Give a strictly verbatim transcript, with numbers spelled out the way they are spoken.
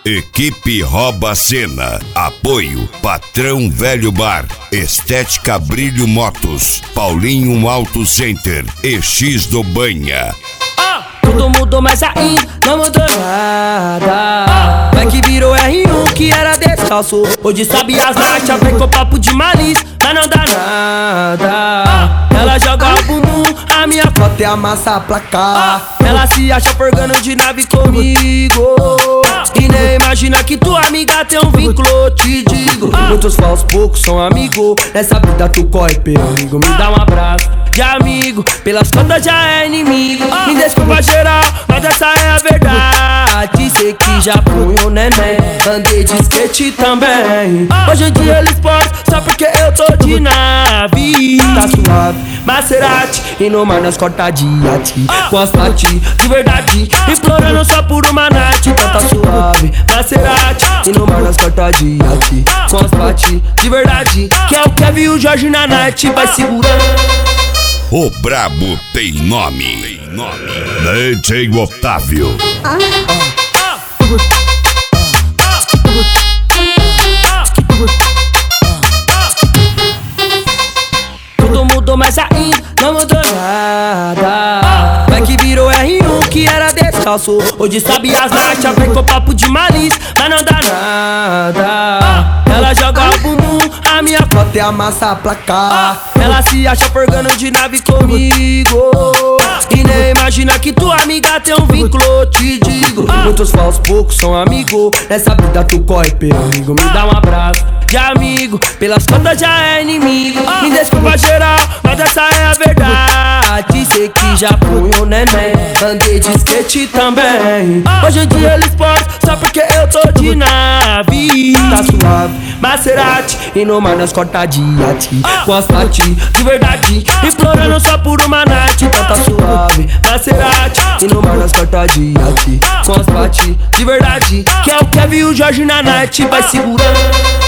Equipe Rouba a Cena. Apoio Patrão Velho Bar, Estética Brilho Motos, Paulinho Auto Center e X do Banha. Tudo mudou, mas ainda não mudou nada. Vai que virou R um que era descalço. Hoje sabe as marchas, vem com papo de malícia, mas não dá nada. Ela joga o bumbum, a minha foto é amassa a placa. Ela se acha forgando de nave comigo e nem imagina que tua amiga tem um vínculo, te digo. Muitos falsos, poucos são amigos. Nessa vida tu corre perigo. Me dá um abraço de amigo, pelas contas já é inimigo. Me desculpa geral, mas essa é a verdade. Sei que já fui um neném, andei de skate também. Hoje em dia eles podem, só porque eu tô de nave. Tá suave, Maserati, e no mar nós corta de ati. Com as pati, de verdade, implorando só por uma night. Então tá suave, Maserati, e no mar nós corta de ati. Com as pati, de verdade, que é o Kevin e o Jorge na night. Vai segurando. O brabo tem nome. Tem nome. D J Otávio. Ah. Tudo mudou, mas ainda não mudou nada. Vai que virou R um que era descalço. Hoje sabe as marchas, vem com papo de malícia, mas não dá nada. Ela joga o bumbum, a minha foto é amassa a placa. Ela se acha forgando de nave comigo e nem imagina que tua amiga tem um vínculo, te digo. Muitos falsos, poucos são amigos. Nessa vida tu corre perigo. Me dá um abraço de amigo, pelas contas já é inimigo. Me desculpa geral, mas essa é a verdade. Sei que já fui um neném, andei de skate também. Hoje em dia eles podem, só porque eu tô de nave. Tá suave, Maserati, e no mar nós corta de ati. Com as pati, de verdade, implorando só por uma night. Então tá suave, Maserati, e no mar nós corta de ati. Com as pati, de verdade, que é o Kevin e o Jorge na night. Vai segurando.